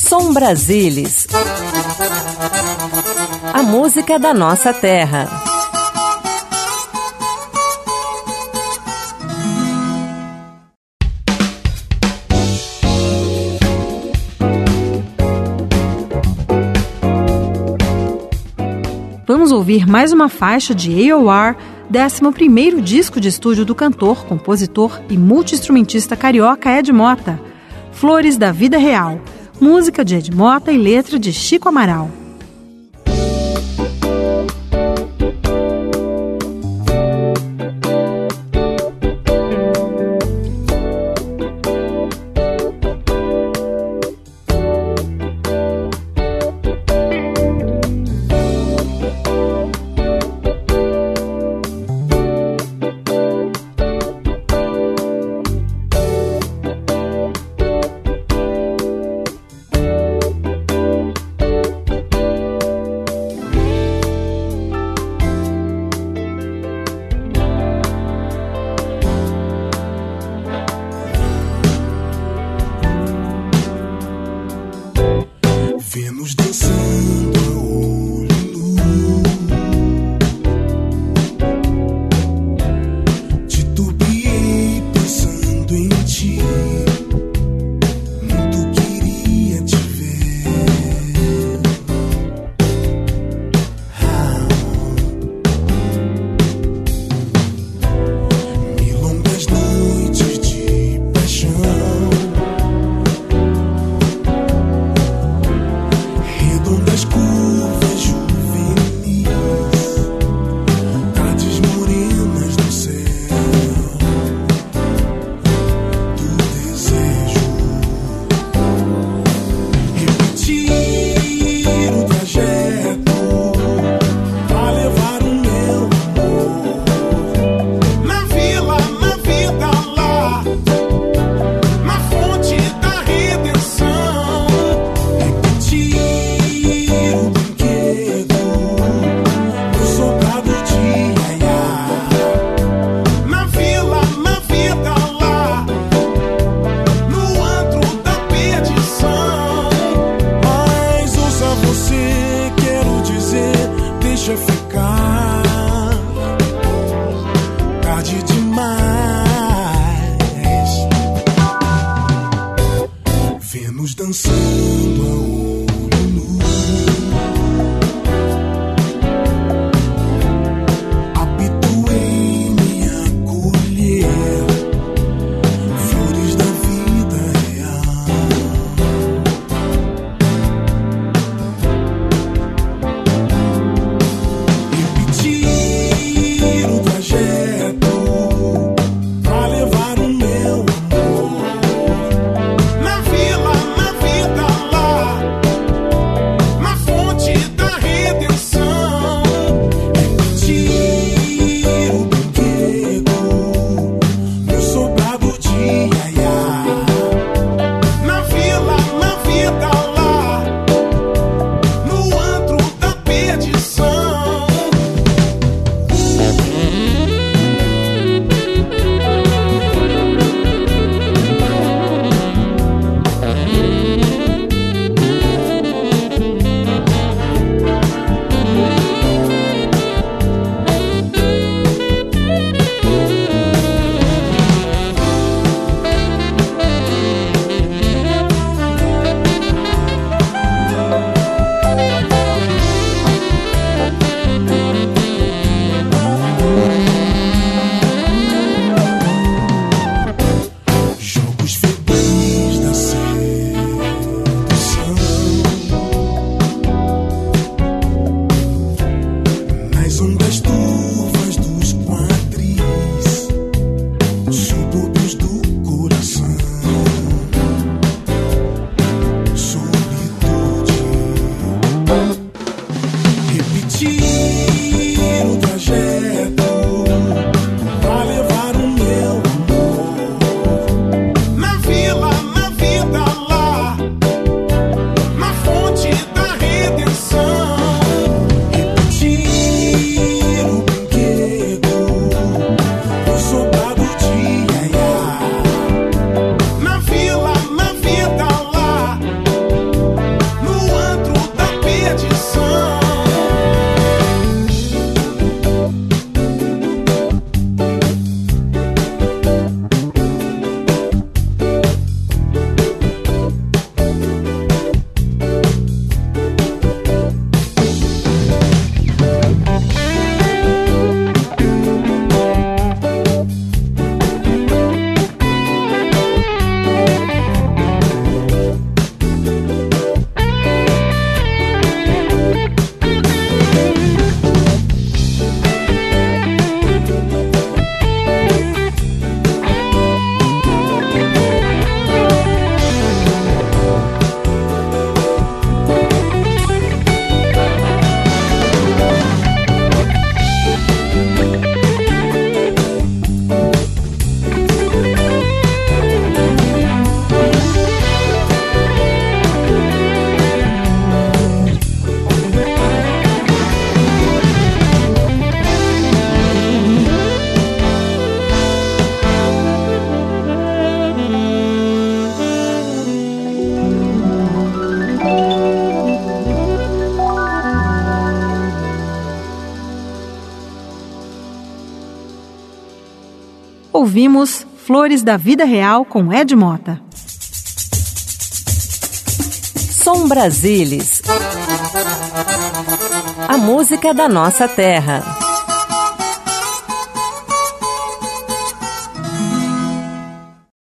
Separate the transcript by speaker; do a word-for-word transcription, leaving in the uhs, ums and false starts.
Speaker 1: Som Brasilis. A música da nossa terra.
Speaker 2: Vamos ouvir mais uma faixa de A O R, décimo primeiro disco de estúdio do cantor, compositor e multi-instrumentista carioca Ed Mota, Flores da Vida Real, música de Ed Mota e letra de Chico Amaral.
Speaker 3: Vemos dançando a olho nu, titubeei pensando em ti, muito queria te ver. Ah. Milongas noites de paixão, das curvas juvenis, tardes morenas no céu do desejo. Repetir o trajeto pra levar o meu amor na vila, na vida lá, na fonte da redenção. Repetir o brinquedo, o soldado de Iaiá, na vila, na vida lá, no antro da perdição. Mas ouça você, quero dizer, deixa ficar, tarde demais. Vênus dançando a olho nu, habituei-me a colher flores da vida real. Repetir o trajeto pra levar o meu amor na vila, na vida lá,
Speaker 2: ouvimos Flores da Vida Real com Ed Mota.
Speaker 1: Som Brasilis. A música da nossa terra.